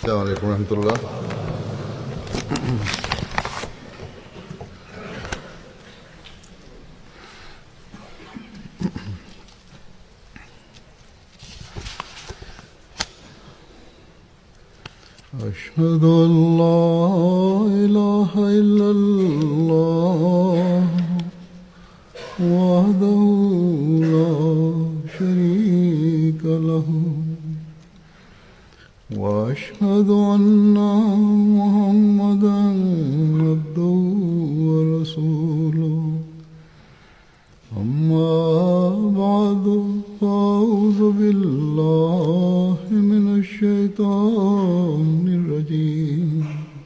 السلام عليكم ورحمة الله. أشهد أن لا إله إلا الله وحده لا شريك له وأشهد أن محمدا عبده ورسوله أما بعد فأعوذ بالله من الشيطان الرجيم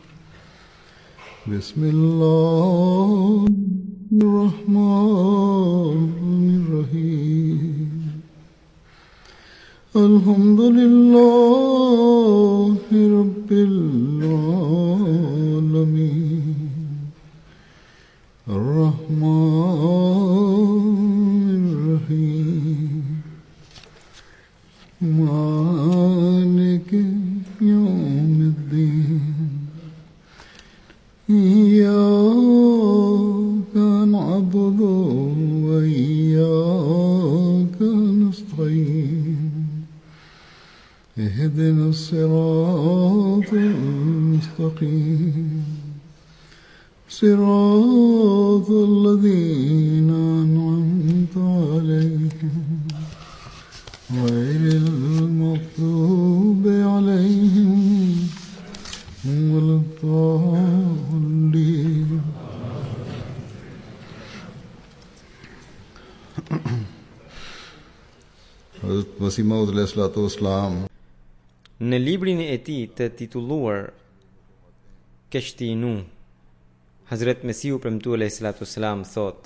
بسم الله الرحمن الرحيم الحمد لله رب العالمين الرحمن الرحيم مالك يوم الدين إياك نعبد وإياك نستعين اهدنا الصراط المستقيم صراط الذين أنعمت عليهم غير المغضوب عليهم ولا الضالين. Hazrat Masih Maud alayhisalatu wassalam në librin e tij të titulluar Keshti i Nuh, Hazrat Mesihu premtuar alayhisalatu wassalam thot: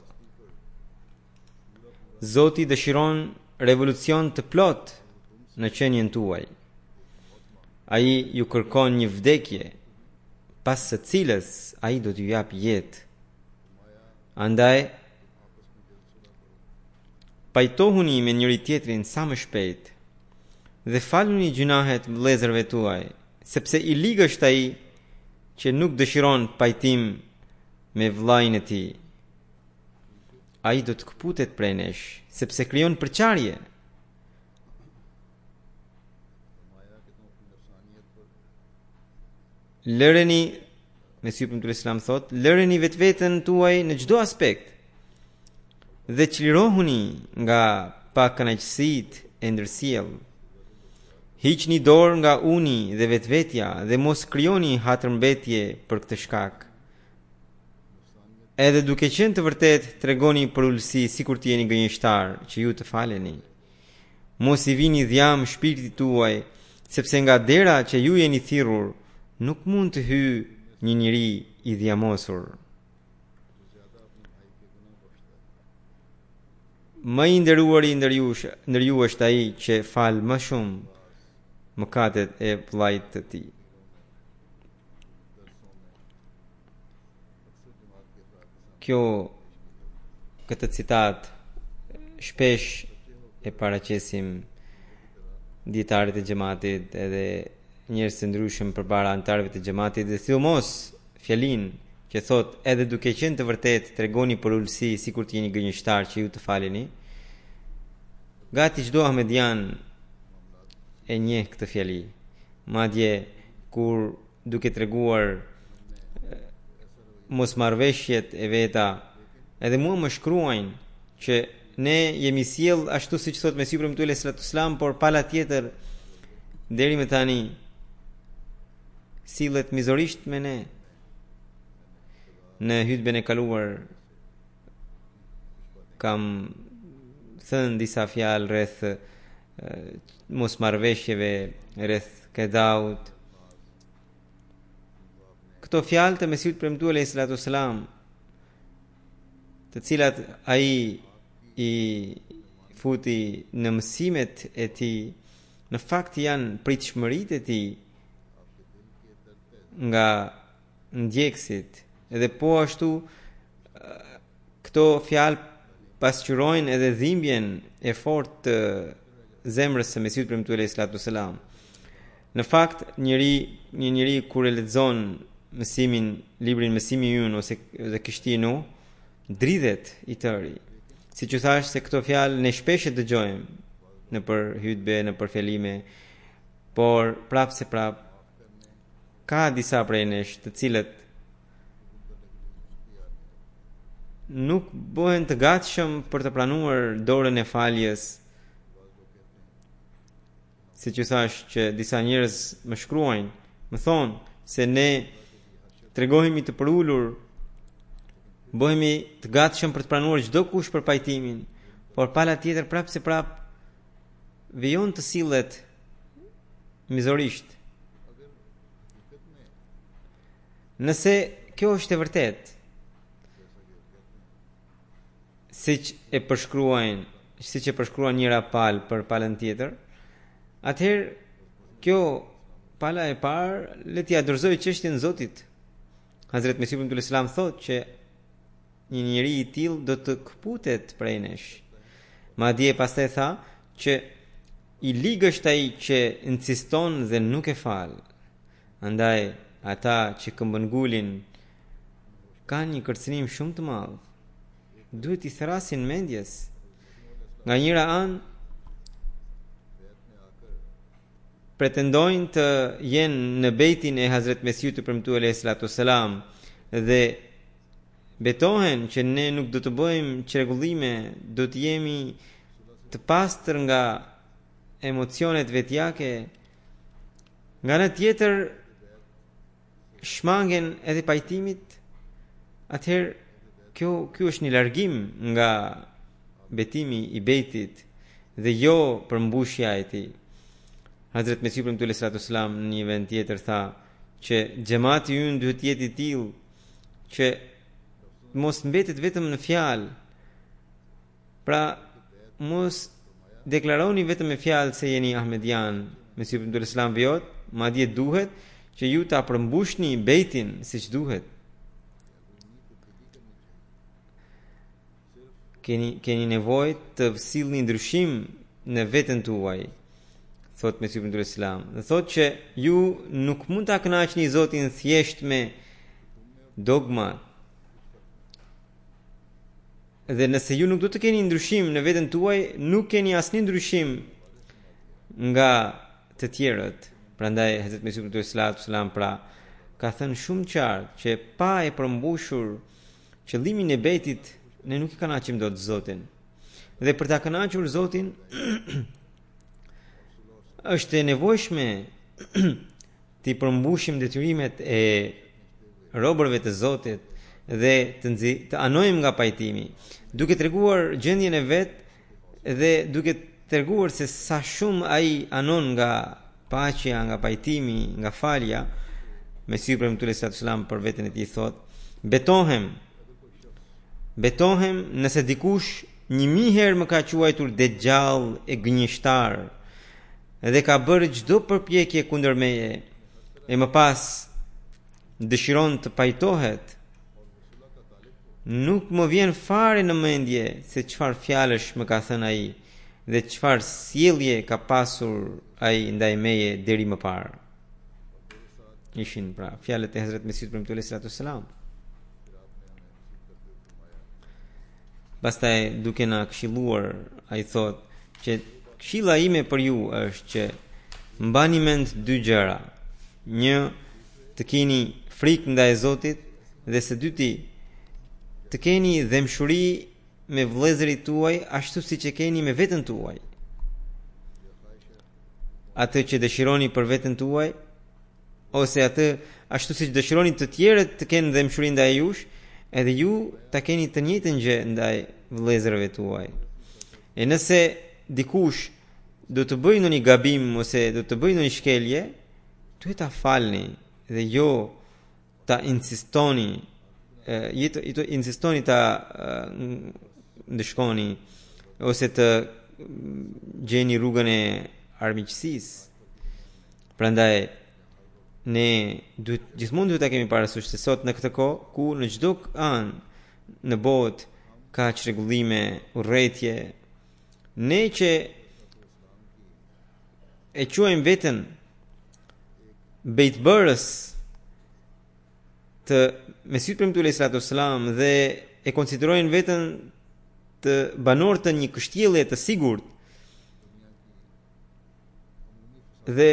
Zoti dëshiron revolucion të plot në qenien tuaj. Ai ju kërkon një vdekje, pas së cilës ai do t'ju jap jetë. Andaj pajtohuni me njëri tjetrin sa më shpejt dhe faluni gjunahet vëllezërve tuaj, sepse i ligë është ai që nuk dëshiron pajtim me vllajën e tij. Ai do të kputet prej nesh, sepse krijon përçarje. Lëreni, Mesihu premtuar Islam thot, lëreni vetveten tuaj në çdo aspekt dhe çlirohuni nga pakënaqësitë e ndërsjellë. Hiqni dorë nga uni dhe vetvetja dhe mos krijoni hatërmbetje për këtë shkak. Edhe duke qenë të vërtet tregoni për ulësi sikur të jeni gënjeshtar që ju të faleni. Mos i vini dhjam shpirtit tuaj, sepse nga dera që ju jeni thirrur nuk mund të hyjë një njeri i dhjamosur. Më i nderuari ndër ju është ai që fal më shumë mëkatet e vllait të tij. Këtë citat shpesh e paraqesim dietarët e xhamatit edhe njerëz të ndryshëm përpara anëtarëve të xhamatit dhe sidomos fjalin që thot edhe duke qenë të vërtet tregoni për ulësi sikur të jeni gënjeshtar që ju të faleni. Gati çdo ahmedian e njeh këtë fjali. Madje kur duke treguar mosmarrveshjet e veta, edhe mua më shkruajnë që ne jemi sjell ashtu siç thot Mesihu premtuar alayhisalatu wassalam, por pala tjetër deri më tani sillet mizorisht me ne. Në hutben e kaluar kam thënë disa fjalë rreth mosmarrveshjeve, rreth kedaut. Këto fjalë të Mesihut premtuar alayhisalatu wassalam, të cilat ai i futi në mësimet e tij, në fakt janë pritshmëritë e tij nga ndjekësit. Edhe po ashtu këto fjalë pasqyrojnë edhe dhimbjen e fortë të zemrës së Mesihut premtuar alayhi salatu wasalam. Në fakt, një njeri kur e lexon librin Mësimi i Ynë ose dhe Kishti i Nuh, dridhet i tëri. Siç u thash se këto fjalë ne shpesh e dëgjojmë në për hutbe, në për fjalime, por prapë se prapë ka disa prej nesh të cilët nuk bëhen të gatshëm për të pranuar dorën e faljes. Siç u thash që disa njerëz më shkruajnë, më thonë se ne tregohemi të përulur, bëhemi të gatshëm për të pranuar çdo kush për pajtimin, por pala tjetër prapë se prapë vijon të sillet mizorisht. Nëse kjo është e vërtet, siç e përshkruan njëra palë për palën tjetër, atëherë kjo pala e parë le t'i dorëzoj çështjen Zotit. Hazrat Mesihu ibn Islam thotë që një njeri i tillë do të kputet prej nesh. Madje pastaj tha që i ligësht ai që insiston dhe nuk e fal. Andaj ata që këmbën ngulin kanë një kërcënim shumë të madh. Duhet i thrasin mendjes. Nga njëra anë pretendojnë të jenë në bejtin e Hazret Mesihut të premtuar alayhi salatu wassalam dhe betohen që ne nuk do të bëjmë çrregullime, do të jemi të pastër nga emocionet vetjake. Nga ana tjetër shmangen edhe pajtimit, atëherë ky është një largim nga betimi i bejtit dhe jo përmbushja e tij. Hazret Mesihu alayhi salatu wassalam në një vend tjetër tha që xhamati ynë duhet të jetë i tillë që mos mbetet vetëm në fjalë. Pra mos deklaroni vetëm me fjalë se jeni Ahmedian. Mesihu alayhi salatu wassalam vjot, madje duhet që ju ta përmbushni bejtin siç duhet. Keni nevojë të sillni ndryshim në veten tuaj, thot Mesihu ibn Islam. Dhe thot që ju nuk mund ta kënaqni Zotin thjesht me dogma. Dhe nëse ju nuk do të keni ndryshim në veten tuaj, nuk keni asnjë ndryshim nga të tjerët. Prandaj Hazrat Mesihu ibn Islam pra ka thënë shumë qartë që pa e përmbushur qëllimin e bejtit, ne nuk i kënaqim dot Zotin. Dhe për ta kënaqur Zotin është e nevojshme të përmbushim detyrimet e robërve të Zotit dhe të anojmë nga pajtimi, duke treguar gjendjen e vet dhe duke treguar se sa shumë ai anon nga paqja, nga pajtimi, nga falja. Mesihu alayhi salatu wassalam për veten e tij thot: Betohem nëse dikush 1000 herë më ka quajtur dejjall e gënjeshtar dhe ka bërë çdo përpjekje kundër meje e më pas dëshiron të pajtohet, nuk më vjen fare në mendje se çfarë fjalësh më ka thënë ai dhe çfarë sjellje ka pasur ai ndaj meje deri më parë. Ishin pra fjalët e Hazrat Mesihut alayhi salatu wassalam. Pastaj duke na këshilluar, ai thot që këshilla ime për ju është që mbani mend dy gjëra. Një, të keni frikë ndaj Zotit, dhe së dyti, të keni dëmshuri me vëllezërit tuaj ashtu siç e keni me veten tuaj. Atë që dëshironi për veten tuaj, ose atë ashtu siç dëshironi të tjerët të kenë dëmshuri ndaj jush, edhe ju ta keni të njëjtën gjë ndaj vëllezërve tuaj. E nëse dikush do të bëjë ndonjë gabim ose do të bëjë ndonjë shkelje, duhet ta falni dhe jo ta insistoni, insistoni ta ndeshkoni ose të gjeni rrugën e armiqësisë. Prandaj ne gjithmonë duhet ta kemi parasysh se sot në këtë kohë ku në çdo anë në botë ka çrregullime, urrëtie, ne që e quajmë veten bejtbërës të Mesihut premtuar sallallahu alaihi wasallam dhe e konsiderojnë veten të banor të një kështjellje të sigurt dhe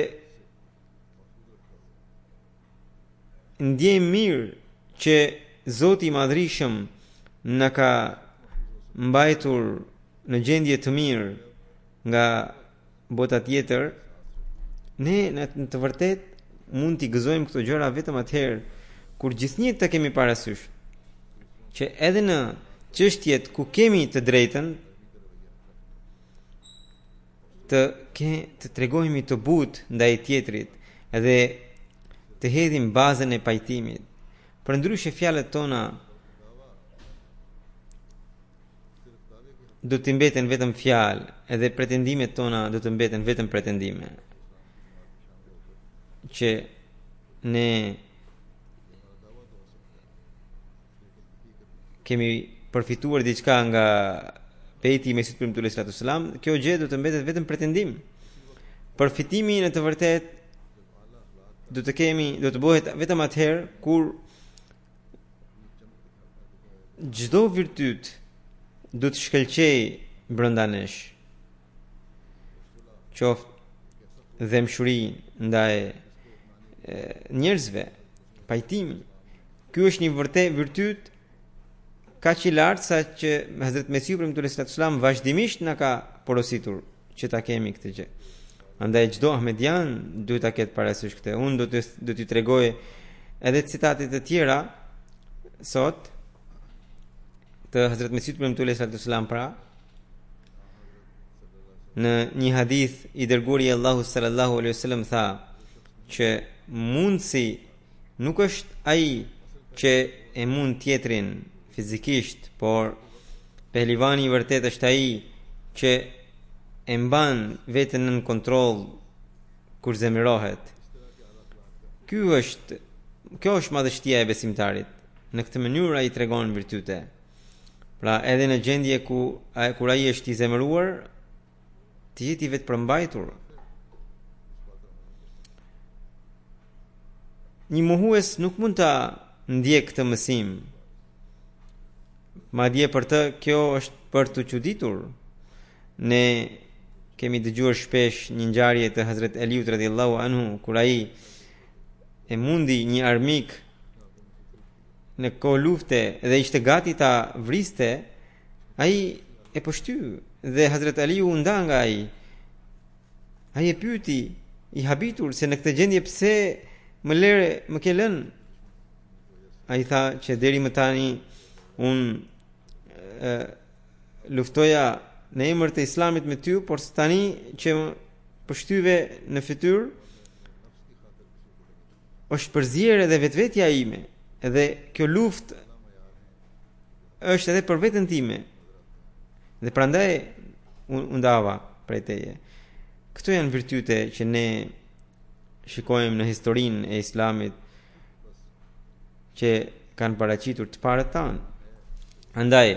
ndjejmë mirë që Zoti i Madhërisëm na ka mbajtur në gjendje të mirë nga bota tjetër, ne në të vërtet mund t'i gëzojmë këto gjëra vetëm atëherë kur gjithnjë të kemi parasysh që edhe në çështjet ku kemi të drejtën të tregojmë të butë ndaj tjetrit edhe të hedhim bazën e pajtimit. Përndryshe fjalët tona do të mbeten vetëm fjalë, edhe pretendimet tona do të mbeten vetëm pretendime. Që ne kemi përfituar diçka nga pejti i Mesihut premtuar sallallahu alaihi wasallam, kjo gjë do të mbetet vetëm pretendim. Përfitimi në të vërtetë do të bëhet vetëm atëherë kur çdo virtyt do të shkëlqej brenda nesh. Qoftë dëmshuri ndaj njerëzve, pajtimi. Ky është një vërtet virtyt kaq i lartë sa që Hazrat Mesihu premtuar sallallahu alaihi wasallam vazhdimisht na ka porositur që ta kemi këtë gjë. Andaj çdo ahmedian duhet ta ketë parasysh këtë. Unë do t'ju tregoj edhe citate të tjera sot të Hazrat Mesihut premtuar sallallahu alaihi wasallam pra në një hadith i dërguari i Allahut sallallahu alaihi wasallam tha që mundsi nuk është ai që e mund tjetrin fizikisht, por pehlivani i vërtet është ai që e mban veten në kontroll kur zemërohet. Kjo është madhështia e besimtarit. Në këtë mënyrë ai tregon virtyte. Pra edhe në gjendje kur ai është i zemëruar, të jetë i vetë përmbajtur. Një mohues nuk mund ta ndjek këtë mësim. Madje për të kjo është për të çuditur. Ne kemi dëgjuar shpesh një ngjarje të Hazrat Aliut radhiyallahu anhu kur ai e mundi një armik në kohë lufte dhe ishte gati ta vriste, ai e pështy dhe Hazrat Aliu nda nga ai. Ai e pyeti i habitur se në këtë gjendje pse më ke lënë. Ai tha që deri më tani luftoja në emër të Islamit me ty, por tani që më pështyve në fytyrë është përzierje edhe vetvetja ime, edhe kjo luftë është edhe për veten time. Dhe prandaj unë ndava prej teje. Këto janë virtyte që ne shikojmë në historinë e Islamit që kanë paraqitur të parët tanë. Andaj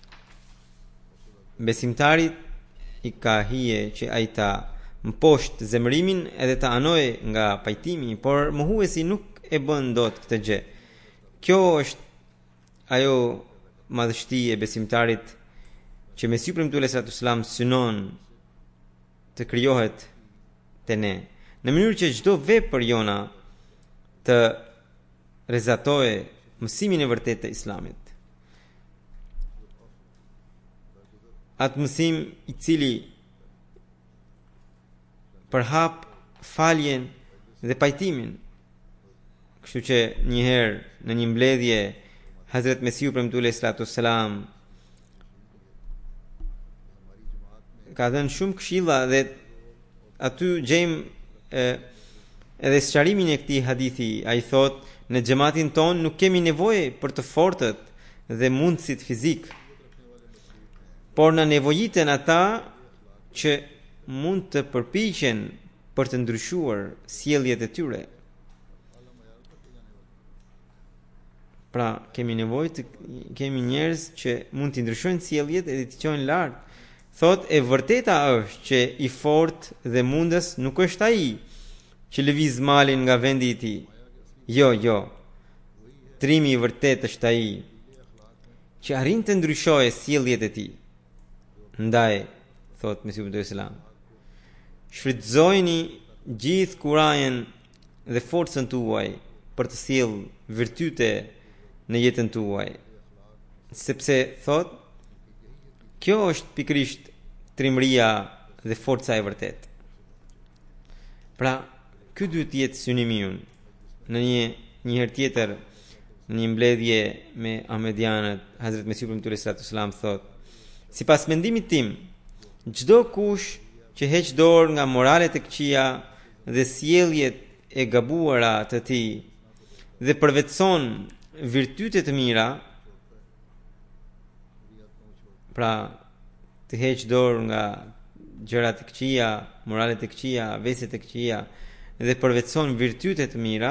besimtarit i ka hije që ai ta mposht zemërimin edhe ta anoj nga pajtimi, por mohuesi nuk e bën dot këtë gjë. Kjo është ajo madhështi e besimtarit që Mesihu premtuar sallallahu alaihi wasallam synon të krijohet te ne, në mënyrë që çdo vepër jona të rezatojë mësimin e vërtetë të Islamit. Atë mësim i cili përhap faljen dhe pajtimin. Kështu që njëherë në një mbledhje Hazrat Mesihu premtuar sallallahu alaihi wasallam ka dhënë shumë këshilla dhe aty gjejmë edhe sqarimin e këtij hadithi. Ai thotë, në xhamatin ton nuk kemi nevojë për të fortët dhe mundësit fizik, por në nevojiten ata që mund të përpiqen për të ndryshuar sjelljet e tyre. Pra, kemi njerëz që mund të ndryshojnë sjelljet e të çojnë lart. Thot, e vërteta është që i fortë dhe mundës nuk është ai, që lëviz malin nga vendi i tij. Jo. Trimi i vërtet është ai që arrin të ndryshojë sjelljet e tij. Ndaj, thot Mesihu sallallahu alaihi wasallam, shfrytëzojini gjithë kurajen dhe forcën tuaj për të sjellë virtyte në jetën tuaj. Sepse thot, kjo është pikërisht trimëria dhe forca e vërtet. Pra, ky duhet të jetë synimi ynë. Në një herë tjetër, në një mbledhje me Ahmedianët, Hazrat Mesihu sallallahu alaihi wasallam thot, sipas mendimit tim, çdo kush që heq dorë nga moralet e këqija dhe sjelljet e gabuara të tij dhe përvetson virtyte të mira, pra të heq dorë nga gjërat e këqija, moralet e këqija, veset e këqija dhe përvetson virtyte të mira,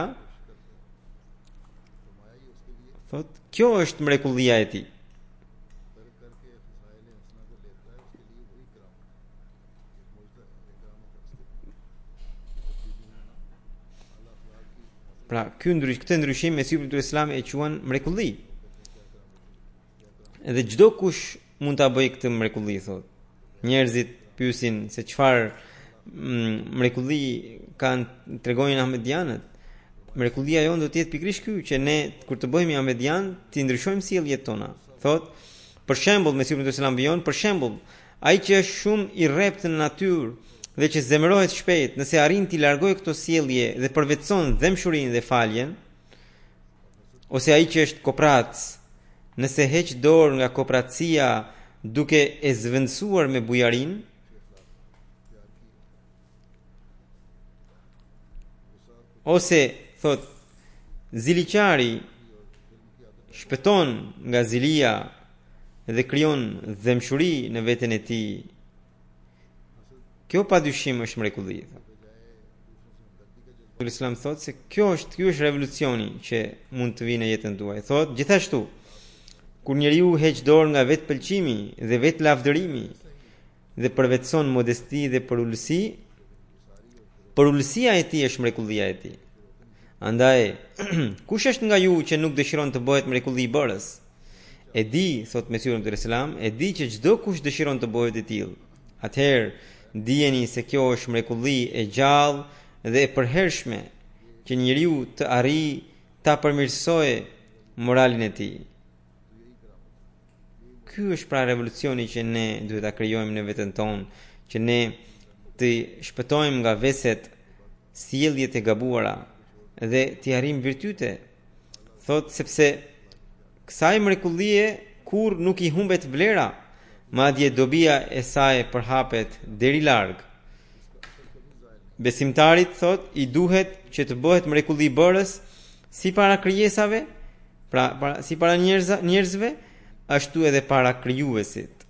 thot, kjo është mrekullia e tij. Pra, këtë ndryshim Mesihu sallallahu alaihi wasallam e quan mrekulli. Edhe çdo kush mund ta bëjë këtë mrekulli, thot. Njerëzit pyesin se çfarë mrekulli kanë tregojnë Ahmedianët. Mrekullia jonë do të jetë pikërisht ky, që ne kur të bëhemi Ahmedian, të ndryshojmë sjelljet tona. Thot, për shembull, Mesihu sallallahu alaihi wasallam vijon, për shembull, ai që është shumë i rrept në natyrë dhe që zemërohet shpejt, nëse arrin t'i largojë këto sjellje dhe përvetson dëmshurinë dhe faljen, ose ai që është koprac, nëse heq dorë nga kopratësia duke e zvendësuar me bujarin, ose thot, ziliqari shpëton nga zilia dhe krijon dëmshuri në veten e tij. Kjo pa dyshim është mrekulli. Islam thot se ky është revolucioni që mund të vinë në jetën tuaj. Thot, gjithashtu, kur njeriu heq dorë nga vetë pëlqimi dhe vetë lavdërimi dhe përvetson modesti dhe përullësia e tij është mrekullia e tij. Andaj, kush është nga ju që nuk dëshiron të bëhet mrekulli i bërës? E di, thot Mesihu sallallahu alaihi wasallam, e di që çdo kush dëshiron të bëhet i tillë. Atëherë dijeni se kjo është mrekulli e gjallë dhe e përhershme që njeriu të arrijë ta përmirësojë moralin e tij. Ky është pra revolucioni që ne duhet ta krijojmë në veten tonë, që ne të shpëtojmë nga veset, sjelljet e gabuara dhe të arrijmë virtyte. Thot, sepse kësaj mrekullie kur nuk i humbet vlera, madje dobia e saj përhapet deri larg. Besimtarit, thot, i duhet që të bëhet mrekulli bërës si para krijesave, si para njerëzve, ashtu edhe para krijuesit.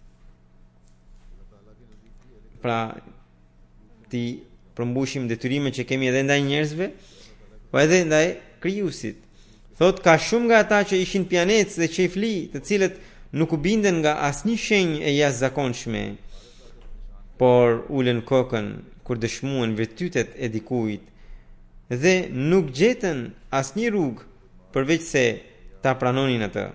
Pra, ti përmbushim detyrimet që kemi edhe ndaj njerëzve, po edhe ndaj krijuesit. Thot, ka shumë nga ata që ishin pjanec dhe qefli, të cilët nuk u binden nga asnjë shenjë e jashtëzakonshme, por ulën kokën kur dëshmuan virtytet e dikujt dhe nuk gjetën asnjë rrugë përveç se ta pranonin atë.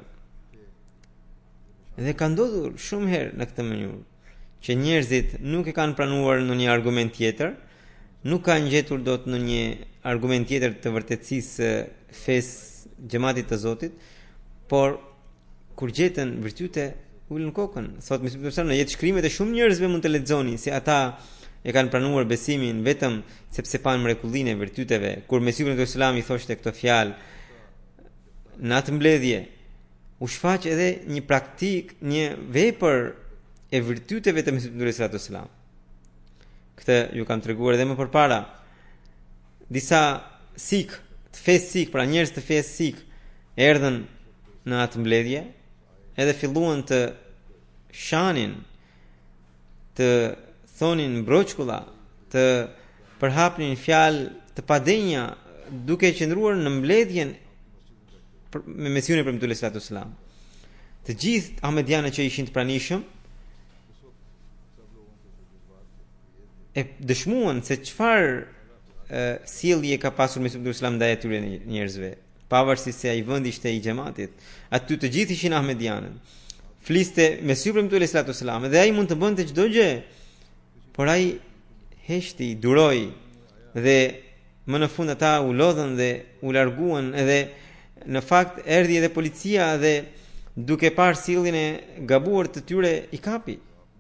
Dhe ka ndodhur shumë herë në këtë mënyrë që njerëzit nuk e kanë pranuar në një argument tjetër, nuk kanë gjetur dot në një argument tjetër të vërtetësisë fesë xhamatit të Zotit, por kur gjetën virtyte ulën kokën. Thot Mesihu sallallahu alaihi wasallam, në jetë shkrimet e shumë njerëzve mund të lexoni se ata e kanë pranuar besimin vetëm sepse pan mrekullinë e virtyteve. Kur Mesihu sallallahu alaihi wasallam i thoshte këtë fjalë në atë mbledhje, u shfaq edhe një praktik, një vepër e virtyteve të Mesihut sallallahu alaihi wasallam. Këtë ju kam treguar edhe më përpara. Disa sik, të fesë sik, pra njerëz të fesë sik, erdhën në atë mbledhje, edhe filluan të shanin, të thonin mbrojtkulla, të përhapnin fjalë të padenja, duke qëndruar në mbledhjen me Mesihun e premtuar sallallahu alaihi wasallam. Të gjithë ahmedianët që ishin të pranishëm e dëshmuan se çfarë sjellje ka pasur Mesihut Islam ndaj atyre njerëzve, pavarësisht se ai vendi ishte i xhamatit. Aty të gjithë ishin ahmedianët. Fliste me sypërm të Alaihi Wasallam dhe ai mund të bënte çdo gjë, por ai heshti, duroi dhe më në fund ata u lodhën dhe u larguan, edhe në fakt erdhi edhe policia dhe duke parë sjelljen e gabuar të tyre i kapi.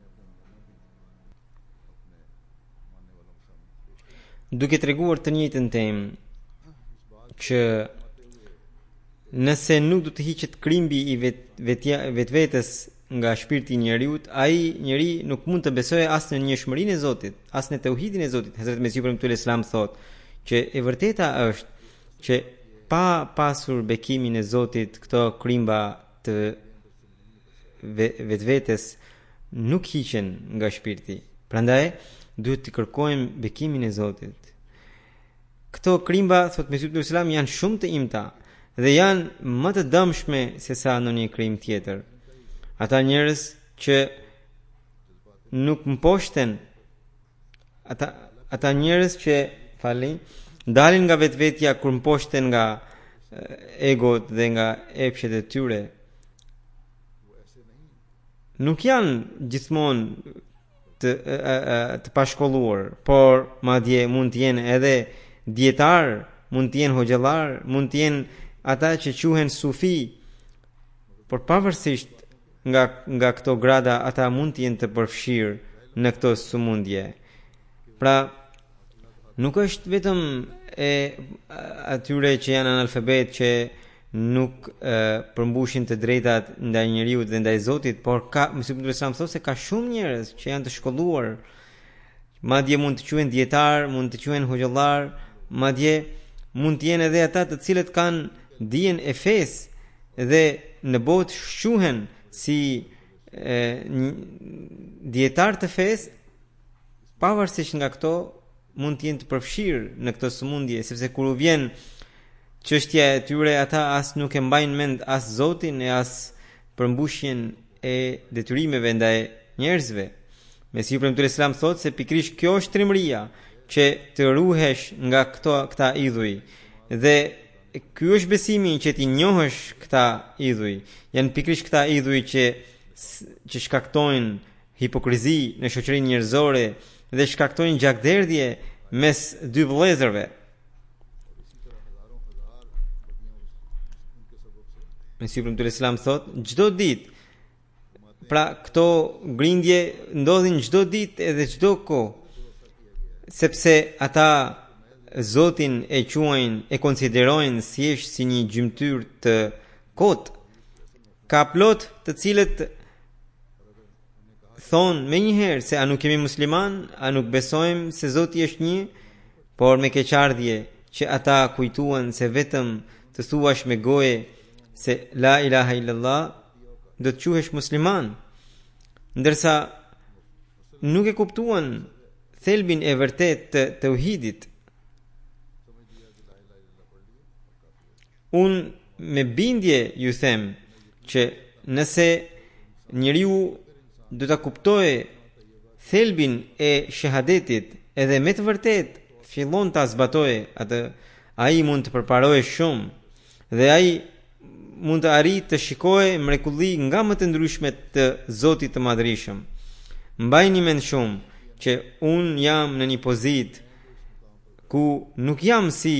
Duke treguar të njëjtën temë që nëse nuk do të hiqet krimbi i vetvetes nga shpirti i njeriut, ai njeri nuk mund të besojë as në njëshmërinë e Zotit, as në tauhidin e Zotit. Hazrat Mesihu premtuar Islam thotë që e vërteta është që pa pasur bekimin e Zotit, këto krimba të vetvetes nuk hiqen nga shpirti. Prandaj duhet të kërkojmë bekimin e Zotit. Këto krimba, thot Mesihu Islam, janë shumë të imta dhe janë më të dëmshme se sa ndonjë krim tjetër. Ata njerëz që nuk mposhten, ata njerëz që dalin nga vetvetja kur mposhten nga egot dhe nga epshet e tyre, nuk janë gjithmonë të pashkolluar, por madje mund të jenë edhe dietar, mund të jenë hoxhallar, mund të jenë ata që quhen sufi, por pavarësisht nga këto grada ata mund të jenë të përfshirë në këto sëmundje. Pra, nuk është vetëm atyre që janë analfabet që nuk përmbushin të drejtat ndaj njeriu dhe ndaj Zotit, por Mesihut Islam thotë se ka shumë njerëz që janë të shkolluar, madje mund të quhen dietar, mund të quhen hoxhallar, madje mund të jenë edhe ata të cilët kanë dijen e fesë dhe në botë shquhen si dietar të fesë, pavarësisht nga këto mund të jenë të përfshirë në këtë sëmundje, sepse kur u vjen çështja e tyre, ata as nuk e mbajnë mend as Zotin e as përmbushjen e detyrimeve ndaj njerëzve. Mesihu premtuar Islam thotë se pikërisht kjo është trimëria, që të ruhesh nga këta idhuj, dhe ky është besimi që ti njohësh këta idhuj. Janë pikërisht këta idhuj që shkaktojnë hipokrizi në shoqërinë njerëzore dhe shkaktojnë gjakderdhje mes dy vëllezërve. Mesihu premtuar Islam thotë çdo ditë, pra këto grindje ndodhin çdo ditë edhe çdo kohë, sepse ata Zotin e quajnë, e konsiderojnë thjesht si një gjymtyr të kotë. Ka plot të cilët thonë me njëherë se a nuk kemi musliman, a nuk besojmë se Zoti është një, por me keqardhje që ata kujtuan se vetëm të thuash me goje se la ilaha illallah do të quhesh musliman, ndërsa nuk e kuptuan thelbin e vërtet të tauhidit. Unë me bindje ju them që nëse njeriu do ta kuptojë thelbin e shahadetit edhe me të vërtet fillon ta zbatojë atë, ai mund të përparojë shumë dhe ai mund të arrijë të shikojë mrekulli nga më të ndryshmet të Zotit të Madhërisëm. Mbajini mend shumë që unë jam në një pozitë ku nuk jam si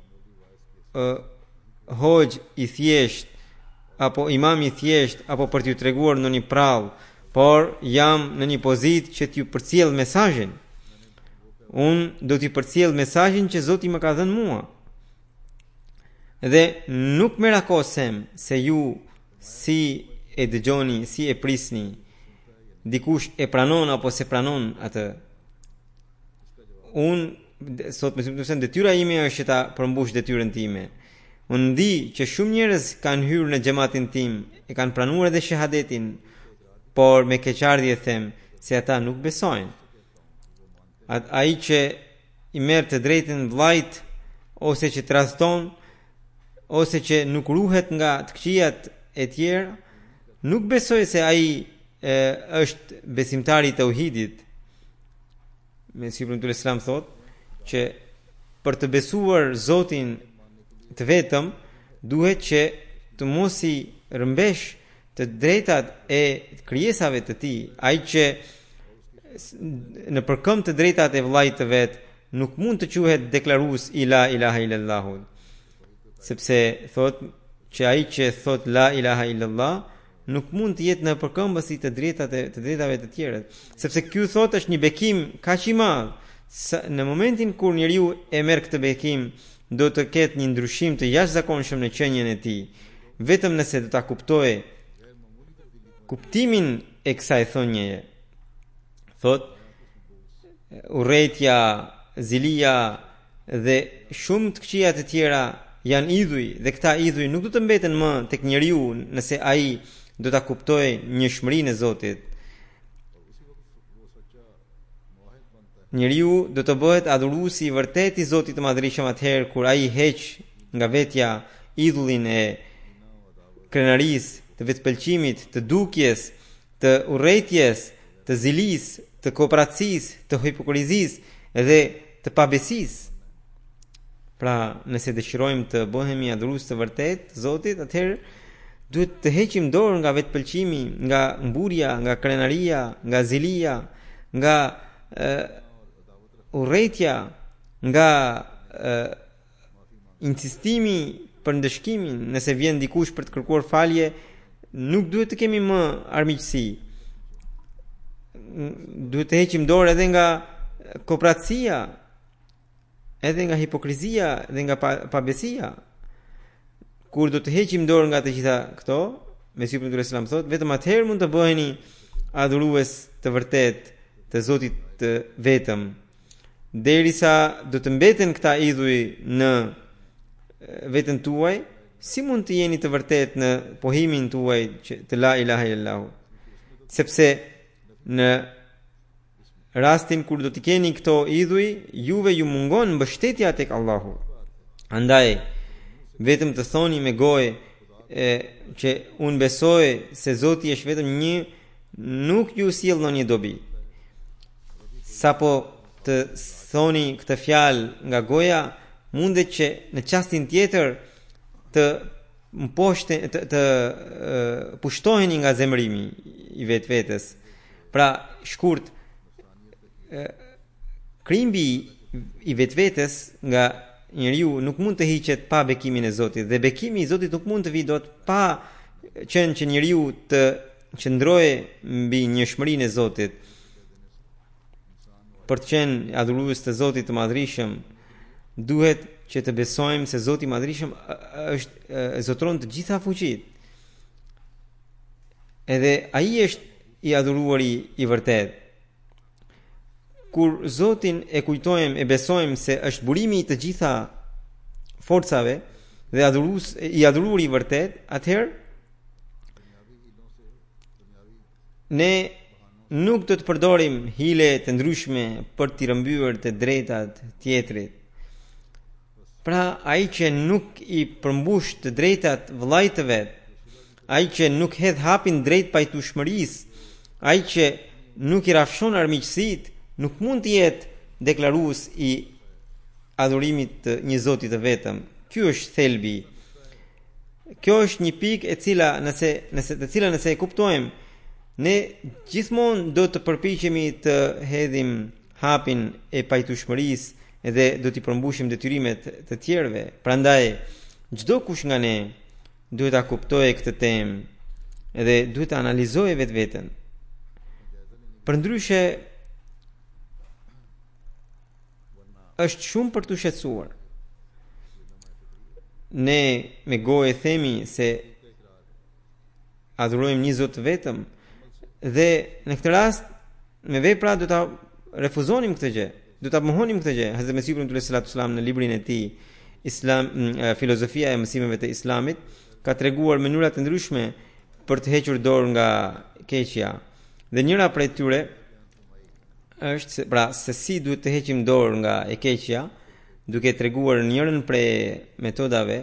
hoxh i thjesht apo imam i thjesht apo për t'ju treguar në një prallë, por jam në një pozitë që t'ju përcjell mesazhin. Unë do t'ju përcjell mesazhin që Zoti më ka dhënë mua. Dhe nuk merakosem se ju si e dëgjoni, si e prisni, dikush e pranon apo se pranon atë. Unë sot me symptomë detyra ime është ta përmbush detyrën time. Unë di që shumë njerëz kanë hyrë në xhamatin tim, e kanë pranuar edhe shahadetin, por me keqardhje them se ata nuk besojnë. Ai që i merr të drejtën vllajt, ose që tradhton, ose që nuk ruhet nga të këqijat e tjera, nuk besoj se ai është besimtari i tauhidit. Mesihu premtuar Islam thotë që për të besuar Zotin të vetëm, duhet që të mos i rëmbesh të drejtat e krijesave të tij, ai që në përkëm të drejtat e vllajt të vet nuk mund të quhet deklarues i la ilaha illallah, sepse thot që ai që thot la ilaha illallah nuk mund të jetë në përkëmbësi të drejtave të tjera, sepse ky thot është një bekim kaq i madh. Në momentin kur njeriu e merr këtë bekim, do të ketë një ndryshim të jashtëzakonshëm në qenien e tij, vetëm nëse do ta kuptojë kuptimin e kësaj thonjeje. Thot urrejtja, zilia dhe shumë të këqija të tjera janë idhuj, dhe këta idhuj nuk do të mbeten më tek njeriu nëse ai do ta kuptojë njëshmërinë e Zotit. Njeriu do të bëhet adhuruesi i vërtet i Zotit të Madhërisëm atëherë kur ai heq nga vetja idhullin e krenarisë, të vetpëlqimit, të dukjes, të urrejtjes, të zilis, të kooperacisë, të hipokrizisë dhe të pabesisë. Pra, nëse dëshirojmë të bëhemi adhurues të vërtet të Zotit, atëherë duhet të heqim dorë nga vetpëlqimi, nga mburja, nga krenaria, nga zilia, nga urrejtja, nga insistimi për ndëshkimin. Nëse vjen dikush për të kërkuar falje, nuk duhet të kemi më armiqësi. Duhet të heqim dorë edhe nga kooperacia, edhe nga hipokrizia dhe nga pabesia. Kur do të heqim dorë nga të gjitha këto, Mesiu Premtuar Islam thot, vetëm atëherë mund të bëheni adhurues të vërtet të Zotit të vetëm. Derisa do të mbeten këta idhuj në veten tuaj, si mund të jeni të vërtet në pohimin tuaj të la ilaha illallah? Sepse në rastin kur do të keni këto idhuj, juve ju mungon mbështetja tek Allahu. Andaj vetëm të thoni me gojë që unë besoj se Zoti është vetëm një, nuk ju sjell në një dobi. Sapo të thoni këtë fjalë nga goja, mundet që në çastin tjetër të pushtoheni nga zemrimi i vetvetes. Pra, shkurt, krimbi i vetvetes nga njeriu nuk mund të hiqet pa bekimin e Zotit, dhe bekimi i Zotit nuk mund të vijë dot pa qenë që njeriu të qëndrojë mbi njëshmërinë e Zotit. Për të qenë adhurues të Zotit të Madhërisëm, duhet që të besojmë se Zoti i Madhërisëm është zotron të gjitha fuqitë. Edhe ai është i adhuruari i vërtet. Kur Zotin e kujtojmë e besojmë se është burimi i të gjitha forcave dhe i adhuruari i vërtet, atëherë ne nuk do të përdorim hile të ndryshme për t'i rëmbyer të drejtat tjetrit. Pra, ai që nuk i përmbush të drejtat vëllait të vet, ai që nuk hedh hapin drejt pajtueshmërisë, ai që nuk i rafshon armiqësitë, nuk mund të jetë deklarues i adhurimit të një Zoti të vetëm. Ky është thelbi. Kjo është një pikë e cila nëse e kuptojmë, ne gjithmonë do të përpiqemi të hedhim hapin e pajtueshmërisë dhe do t'i përmbushim detyrimet të tjerëve. Prandaj, çdo kush nga ne duhet ta kuptojë këtë temë dhe duhet ta analizojë vetveten. Përndryshe, është shumë për të shqetësuar. Ne me gojë themi se adhurojmë një Zot vetëm, dhe në këtë rast me vepra do ta refuzonim këtë gjë, do ta mohonim këtë gjë. Hazrat Mesiu Premtuar Islam në librin e tij Islam, filozofia e mësimeve të Islamit, ka treguar mënyra të ndryshme për të hequr dorë nga keqja. Dhe njëra prej tyre është se si duhet të heqim dorë nga e keqja, duke treguar njërin prej metodave.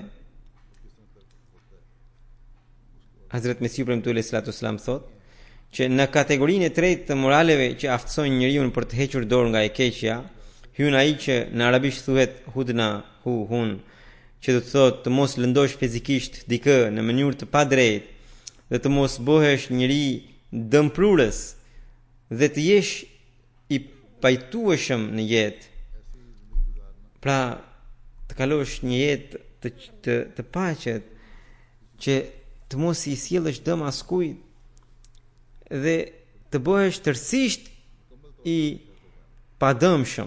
Hazrat Mesiu Premtuar Islam thotë që në kategorinë e tretë të moraleve që aftësojnë njeriu për të hequr dorë nga e keqja, hyn ai që në arabisht thuhet hudna, hun, që do të thotë të mos lëndosh fizikisht dikë në mënyrë të padrejtë dhe të mos bëhesh njëri dëmprurës dhe të jesh i pajtueshëm në jetë. Pra të kalosh një jetë të paqet, që të mos i sjellësh dëm askujt dhe të bëhesh tërësisht i padëmshëm.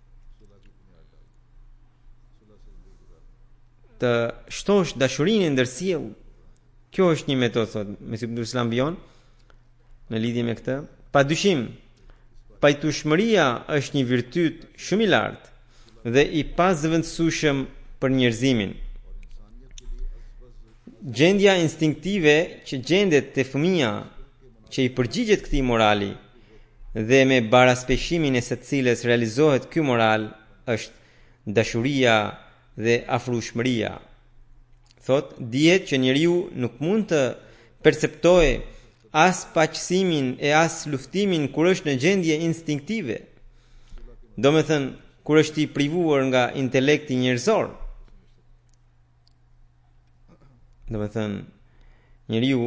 Të shtosh dashurinë ndërsjell. Kjo është një metodë, thot Mesih ibn Islam Bion në lidhje me këtë. Padyshim, pajtueshmëria është një virtyt shumë i lartë dhe i pazëvendësueshëm për njerëzimin. Gjendja instinktive që gjendet te fëmia që i përgjigjet këtij morali dhe me baraspeshimin e secilës realizohet ky moral është dashuria dhe afrueshmëria. Thot, dihet që njeriu nuk mund të perceptojë as paqësimin e as luftimin kur është në gjendje instinktive. Domethënë, kur është i privuar nga intelekti njerëzor. Domethënë, njeriu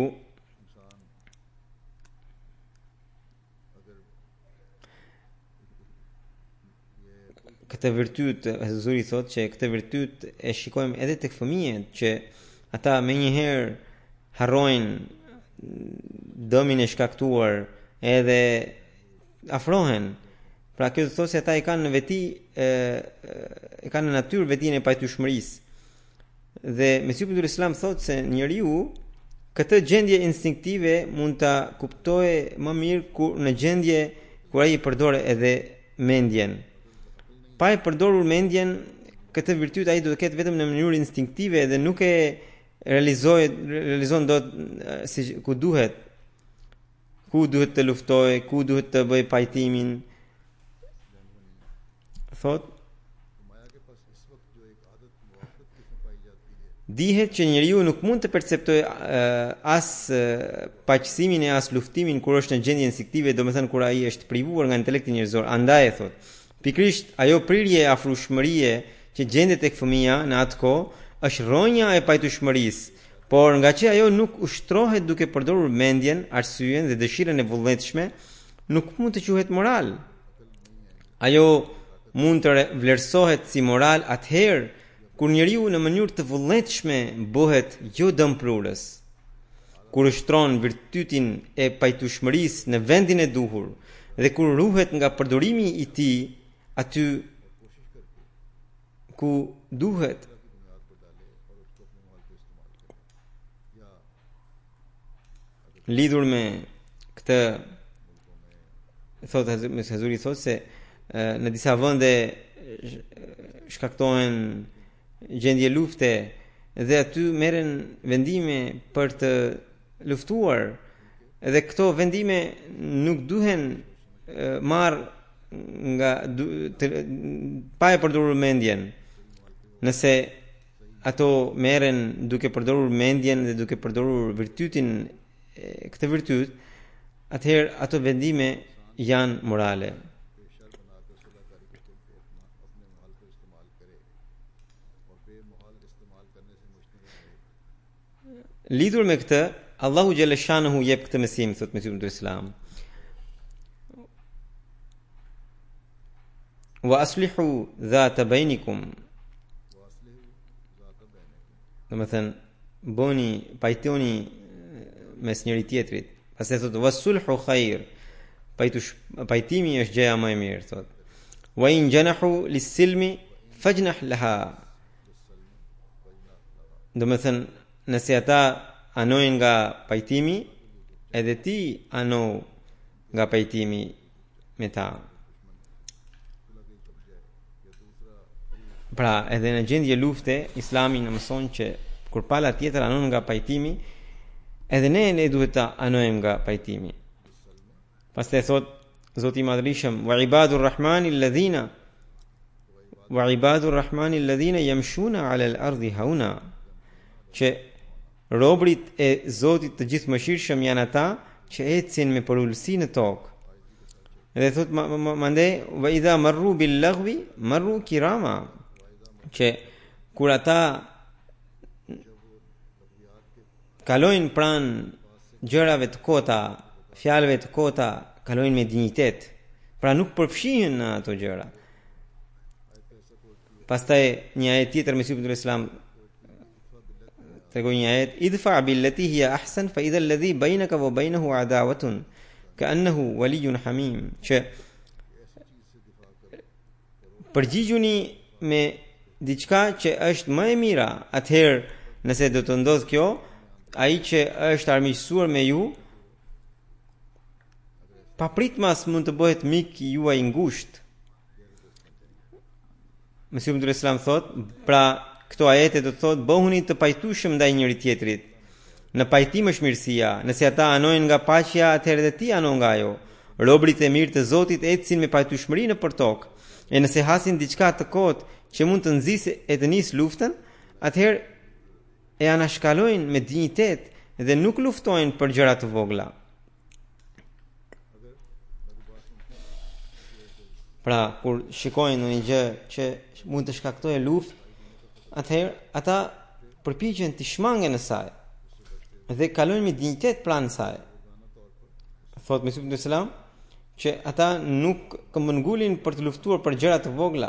këtë virtyt, Zuri thot që këtë virtyt e shikojmë edhe tek fëmijët, që ata menjëherë harrojnë dëmin e shkaktuar edhe afrohen. Pra kjo do të thotë se ata e kanë në veti, e kanë në natyrë vetinë e pajtueshmërisë. Dhe Mesih ibn Islam thotë se njeriu këtë gjendje instinktive mund ta kuptojë më mirë në gjendje kur ai përdor edhe mendjen. Pa e përdorur mendjen, këtë virtyt ai do të ketë vetëm në mënyrë instinktive dhe nuk e realizon dot si ku duhet të luftojë, ku duhet të bëjë pajtimin. Thot, dihet që njeriu nuk mund të perceptojë as paqësimin e as luftimin kur është në gjendje instinktive, domethënë kur ai është privuar nga intelekti njerëzor. Andaj e thot, pikrisht ajo prirje e afrueshmërie që gjendet tek fëmia në atë kohë është rronja e pajtueshmërisë, por nga që ajo nuk ushtrohet duke përdorur mendjen, arsyeën dhe dëshirën e vullnetshme, nuk mund të quhet moral. Ajo mund të vlerësohet si moral atëherë kur njeriu në mënyrë të vullnetshme bëhet jo dëmprurës, kur ushtron virtytin e pajtueshmërisë në vendin e duhur dhe kur ruhet nga përdorimi i tij aty ku duhet. Lidhur me këtë, thot Hazuri thot se në disa vende shkaktohen gjendje lufte dhe aty merren vendime për të luftuar, dhe këto vendime nuk duhen marr nga pa e përdorur mendjen. Nëse ato merren duke përdorur mendjen dhe duke përdorur virtytin, këtë virtyt, atëherë ato vendime janë morale. Lidhur me këtë, Allahu xhalla shanuhu jep këtë mësim, thot Mesih ibn Islam. Wa aslihu dhata bainikum. Domethënë, bëni pajtoni mes njëri tjetrit. Pastaj thot wasulhu khair. Pajtimi është gjëja më e mirë, thot. Wa in janahu lis-silmi fajnah laha. Domethënë, nëse ata anojnë nga pajtimi, edhe ti ano nga pajtimi me ta. Pra, edhe në gjendje lufte, Islami na mëson që kur pala tjetër anon nga pajtimi, edhe ne duhet ta anojmë nga pajtimi. Pastaj thot Zoti i Madhërisëm, wa ibadur rahmani alladhina yamshuna ala al-ardi hauna, që robrit e Zotit të gjithëmëshirshëm janë ata që ecin me përulësi në tokë. Dhe thot mande wa idha marru bil laghwi marru kirama, që kur ata kalojnë pranë gjërave të kota, fjalëve të kota, kalojnë me dinjitet. Pra nuk përfshihen në ato gjëra. Pastaj një ajet tjetër Mesih ibn Islam tregoi një ajet, idfa billati hiya ahsan fa idha alladhi bainaka wa bainahu adawatun ka'annahu waliyyun hamim, që përgjigjuni me diçka që është më e mira. Atëherë nëse do të ndodh kjo, ai që është armiqësuar me ju papritmas mund të bëhet mik juaj i ngushtë. Mesih ibn Islam thot, pra këto ajete do të thot bëhuni të pajtueshëm ndaj njëri tjetrit. Në pajtim është mirësia. Nëse ata anojnë nga paqja, atëherë edhe ti ano nga ajo. Robrit e mirë të Zotit ecin me pajtueshmëri nëpër tokë. E nëse hasin diçka të kotë që mund të nxisë e të nisë luftën, atëherë e anashkalojnë me dinjitet dhe nuk luftojnë për gjëra të vogla. Pra, kur shikojnë një gjë që mund të shkaktojë luftë, atëherë ata përpiqen të shmangen në saj dhe kalojnë me dinjitet pranë saj. Thot Mesih ibn Islam që ata nuk këmbëngulin për të luftuar për gjëra të vogla.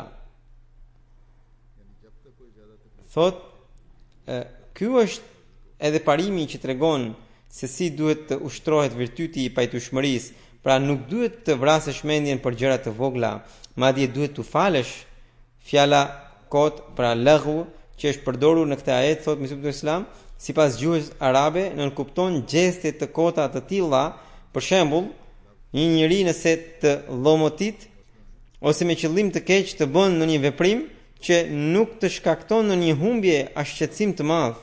Thot, ky është edhe parimi që tregon se si duhet të ushtrohet virtyti i pajtueshmërisë. Pra nuk duhet të vrasësh mendjen për gjëra të vogla, madje duhet të falësh. Fjala kot, pra laghu, që është përdorur në këtë ajet, thot Mesih ibn Islam, sipas gjuhës arabe, nënkupton gjeste të kota të tilla, për shembull, një njeri nëse të llomotit ose me qëllim të keq të bën ndonjë veprim që nuk të shkakton ndonjë humbje as shqetësim të madh.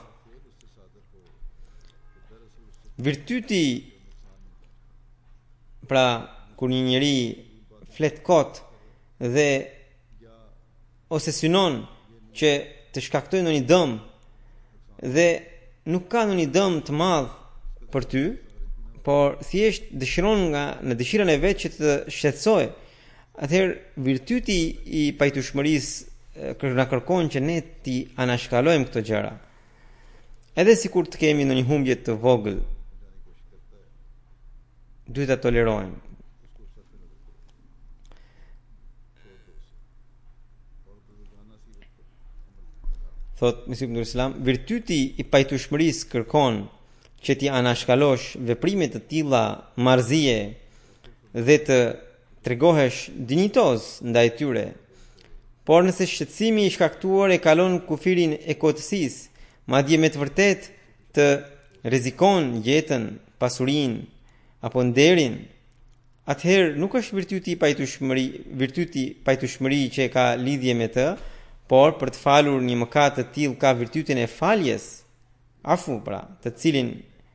Virtyti, pra kur një njeri flet kot dhe ose synon që të shkaktojë ndonjë dëm dhe nuk ka ndonjë dëm të madh për ty, por thjesht dëshiron nga në dëshirën e vet që të shqetësojë, atëherë virtyti i pajtueshmërisë na kërkon që ne ti anashkalojmë këto gjëra. Edhe sikur të kemi ndonjë humbje të vogël, duhet ta tolerojmë. Thot Mesih ibn Islam, virtyti i pajtueshmërisë kërkon që ti anashkalosh veprime të tilla marrëzie dhe të tregohesh dinjitoz ndaj tyre. Por nëse shqetësimi i shkaktuar e kalon kufirin e kotësisë, madje me të vërtet të rrezikon jetën, pasurinë apo nderin, atëherë nuk është virtyti i pajtueshmëri që ka lidhje me të, por për të falur një mëkat të tillë ka virtytin e faljes, afu, pra, të cilin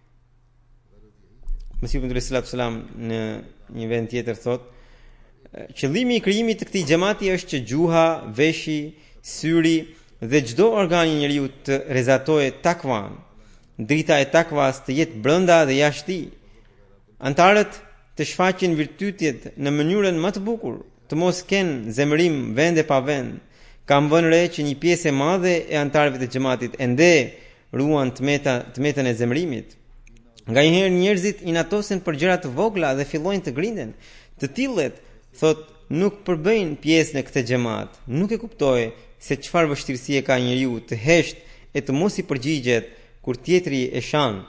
Mesih ibn Islam në një vend tjetër thot, qëllimi i krijimit të këtij xhamati është që gjuha, veshi, syri dhe çdo organ i njeriu të rrezatojë takvan, drita e takvas të jetë brenda dhe jashtë tij. Antarët të shfaqin virtytet në mënyrën më të bukur, të mos kenë zemërim vende pa vend. Kam vënë re që një pjesë e madhe e antarëve të xhamatit ende ruan tmetën e zemërimit. Nganjëherë njerëzit inatosen për gjëra të vogla dhe fillojnë të grinden. Të tillët, thot, nuk përbëjnë pjesë në këtë xhamat. Nuk e kuptoj se çfarë vështirësie ka njeriu të heshtë e të mos i përgjigjet kur tjetri e shan.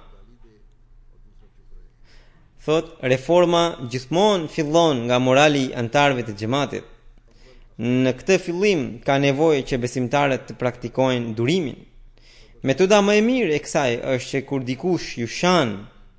Thot, reforma gjithmonë fillon nga morali i antarëve të xhamatit. Në këtë fillim ka nevojë që besimtarët të praktikojnë durimin. Metoda më e mirë e kësaj është që kur dikush ju shan,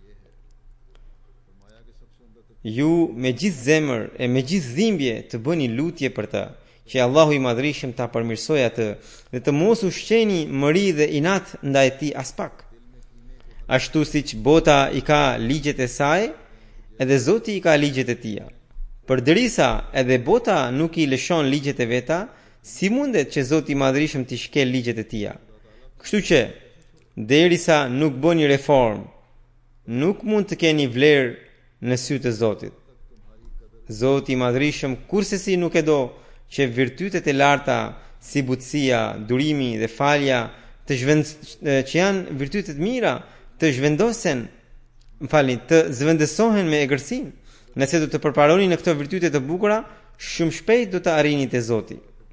ju me gjithë zemër e me gjithë dhimbje të bëni lutje për të, që Allahu i Madhrishëm ta përmirësojë atë dhe të mos ushqeni mëri dhe inat ndaj tij as pak. Ashtu siç bota i ka ligjet e saj, edhe Zoti i ka ligjet e tija. Përderisa edhe bota nuk i lëshon ligjet e veta, si mundet që Zoti i Madhrishëm t'i shkel ligjet e tija? Kështu që, derisa nuk bëni reform, nuk mund të keni vlerë në sy të Zotit. Zoti i Madhërisëm kursesi nuk e do që virtytet e larta si butësia, durimi dhe falja që janë virtytet mira të zhvendosen, të zhvendosohen me egërsinë. Nëse do të përparoni në këto virtyte të bukura, shumë shpejt do të arrini te Zoti.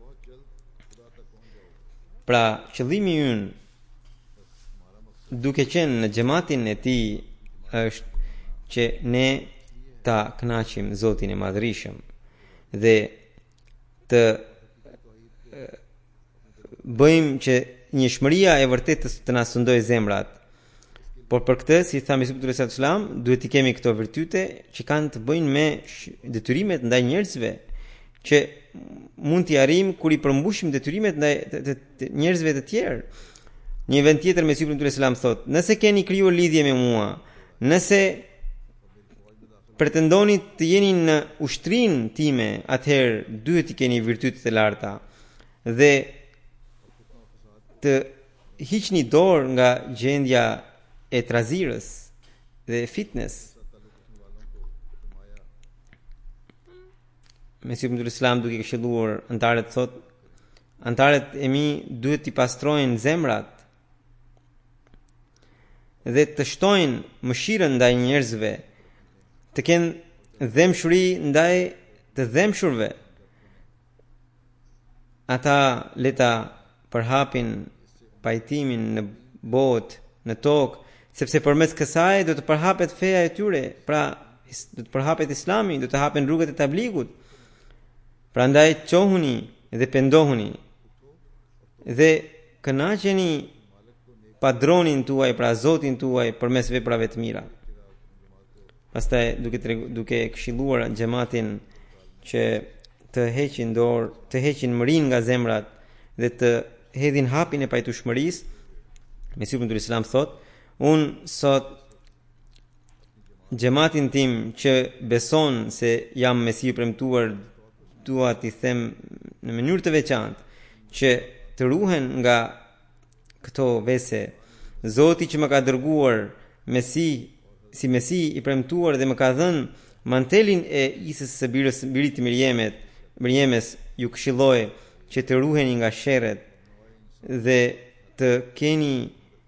Pra, qëllimi ynë duke qenë në xhamatin e tij është që ne ta kënaqim Zotin e Madhërisëm dhe të bëjmë që njëshmëria e vërtetë të na sundojë zemrat. Por për këtë, si tha Mesih sallallahu alaihi wasallam, duhet të kemi këto virtyte që kanë të bëjnë me detyrimet ndaj njerëzve, që mund t'i arrijmë kur i përmbushim detyrimet ndaj njerëzve të tjerë. Një vend tjetër Mesih sallallahu alaihi wasallam thotë: "Nëse keni krijuar lidhje me mua, nëse pretendoni të jeni në ushtrinë time, atëherë duhet të keni virtyte të larta dhe të hiqni dorë nga gjendja e trazirës dhe fitnes." Mesih ibn Islam duke këshilluar antarët thot: "Antarët e mi duhet të pastrojnë zemrat dhe të shtojnë mëshirën ndaj njerëzve, të kenë dhemshuri ndaj të dhemshurve. Ata le ta përhapin pajtimin në botë, në tokë, sepse përmes kësaj do të përhapet feja e tyre, pra do të përhapet Islami, do të hapen rrugët e tabligut. Prandaj qohuni dhe pendohuni dhe kënaqeni padronin tuaj, pra Zotin tuaj, përmes veprave të mira." Pastaj duke këshilluar xhamatin që të heqin dorë, të heqin mërinë nga zemrat dhe të hedhin hapin e pajtueshmërisë, Mesih ibn Islam thot: "Unë sot xhamatin tim që beson se jam Mesiu i premtuar, dua t'i them në mënyrë të veçantë që të ruhen nga këto vese. Zoti që më ka dërguar si Mesi i premtuar dhe më ka dhënë mantelin e Isës së birit të Mirjemes, ju këshilloj që të ruheni nga sherret dhe të keni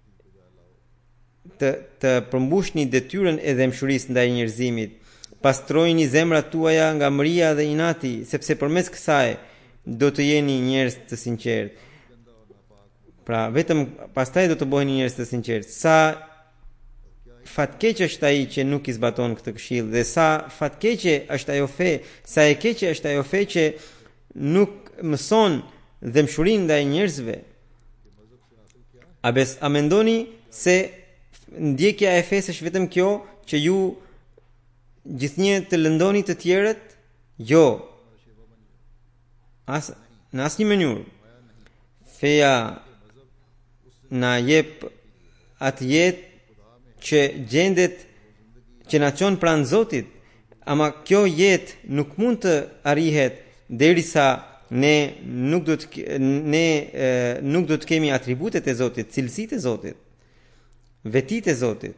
të përmbushni detyrën e dhemshurisë ndaj njerëzimit. Pastrojini zemrat tuaja nga mëria dhe inati, sepse përmes kësaj do të jeni njerëz të sinqertë." Pra vetëm pastaj do të bëheni njerëz të sinqertë. Sa fatkeq është ai që nuk i zbaton këtë këshill, dhe sa fatkeqe është ajo fe, sa e keqe është ajo fe që nuk mëson dhemshurinë ndaj njerëzve. A mendoni se ndjekja e fesë është vetëm kjo që ju gjithnjë të lëndoni të tjerët? Jo. Në asnjë mënyrë. Feja na jep atë jetë që gjendet që na çon pranë Zotit, ama kjo jetë nuk mund të arrihet derisa ne nuk do të kemi atributet e Zotit, cilësitë e Zotit, vetitë e Zotit.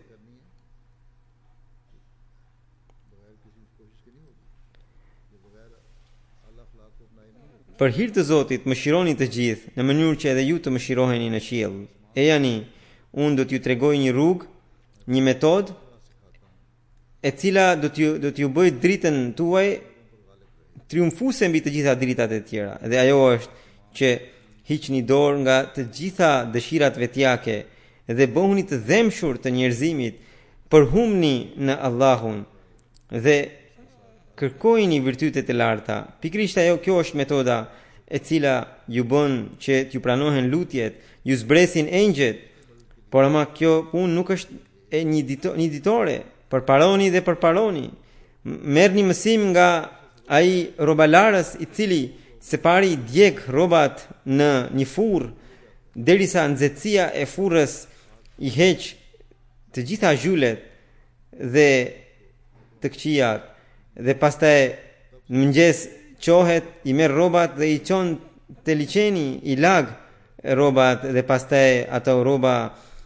Për hir të Zotit, mëshironi të gjithë, në mënyrë që edhe ju të mëshiroheni në qiell. Ejani, unë do t'ju tregoj një rrugë, një metodë e cila do t'ju bëj dritën tuaj triumfuese mbi të gjitha dritat e tjera. Dhe ajo është që hiqni dorë nga të gjitha dëshirat vetjake dhe bëhuni të dhemshur të njerëzimit, përhumni në Allahun dhe kërkojini virtytet e larta. Pikrisht kjo është metoda e cila ju bën që t'ju pranohen lutjet, ju zbresin engjëjt. Por ama kjo punë nuk është një ditore. Përparoni dhe përparoni. Merrni mësim nga ai rrobalarës i cili së pari djeg rrobat në një furrë derisa nxehtësia e furrës i heq të gjitha zhylet dhe të këqijat, dhe pastaj në mëngjes qohet, i merr rrobat dhe i çon te liçeni, i lag rrobat dhe pastaj ato rroba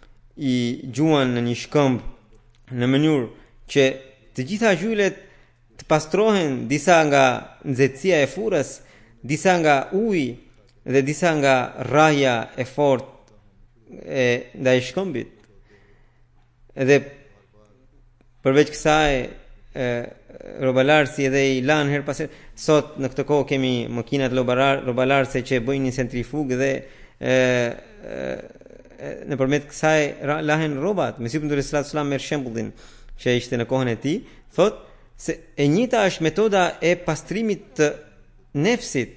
i gjuan në një shkëmb në mënyrë që të gjitha zhylet të pastrohen disa nga nxehtësia e furrës, disa nga uji dhe disa nga rrahja e fortë ndaj shkëmbit. Edhe përveç kësaj robalarsi edhe i lan her pas here. Sot në këtë kohë kemi makinat robalarse që bëjnë një centrifugë dhe nëpërmjet kësaj lahen rrobat. Mesiu sallallahu alaihi wasallam merr shembullin që ishte në kohën e tij, thotë se e njëjta është metoda e pastrimit të nefsit.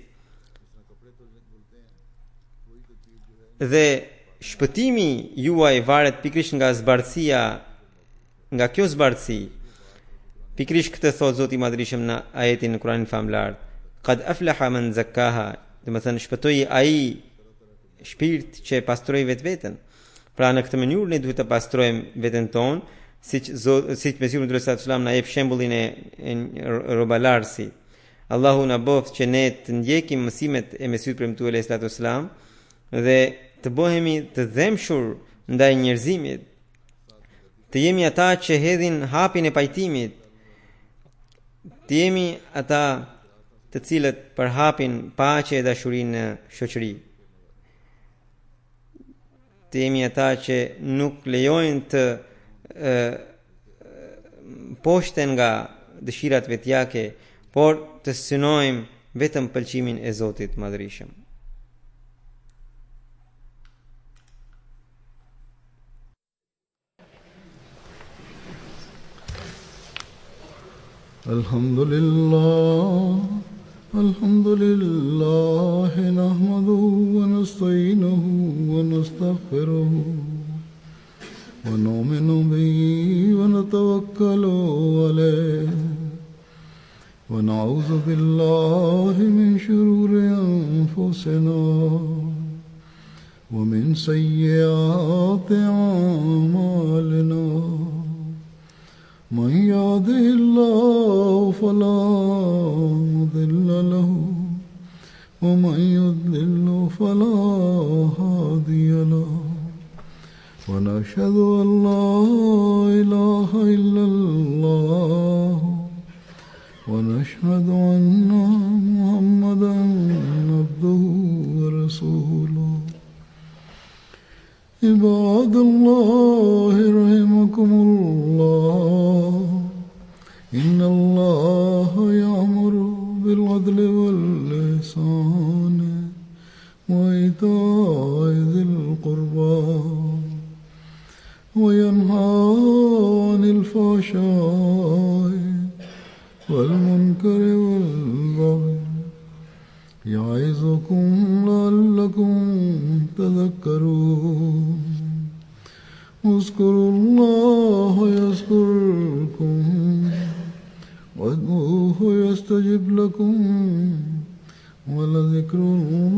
Dhe shpëtimi juaj varet pikërisht nga zbardësia, nga kjo zbardësi. Pikërisht këtë thot Zoti i Madhërisëm në ajetin në Kur'anin famlar. Qad aflaha man zakkaha, do të thënë shpëtoi ai shpirt që pastroi vetveten. Pra në këtë mënyrë ne duhet të pastrojmë veten tonë, siç Mesiu sallallahu alaihi wasallam na jep shembullin e robalarsit. Allahu na boft që ne të ndjekim mësimet e Mesiut premtuar alaihi wasallam dhe të bëhemi të dhemshur ndaj njerëzimit. Të jemi ata që hedhin hapin e pajtimit. Të jemi ata të cilët përhapin paqe e dashurinë në shoqëri. Të jemi ata që nuk lejojnë të poshten nga dëshirat vetjake, por të synojmë vetëm pëlqimin e Zotit Madhërisëm. Alhamdulillah nahmaduhu wa nasta'inuhu wa nastaghfiruhu wa nu'minu bihi wa natawakkalu alayhi wa na'udhu billahi min shururi anfusina wa min sayyiati a'malina. من يهده الله فلا مضل له ومن يضلل فلا هادي له ونشهد أن لا إله إلا الله ونشهد أن محمدا عبده ورسوله. عباد الله رحمكم الله إن الله يأمر بالعدل والإحسان وإيتاء ذي القربى وينهى عن الفحشاء والمنكر والبغي يعظكم لعلكم تذكرون. اذكروا الله يذكركم وادعوه يستجب لكم ولذكر الله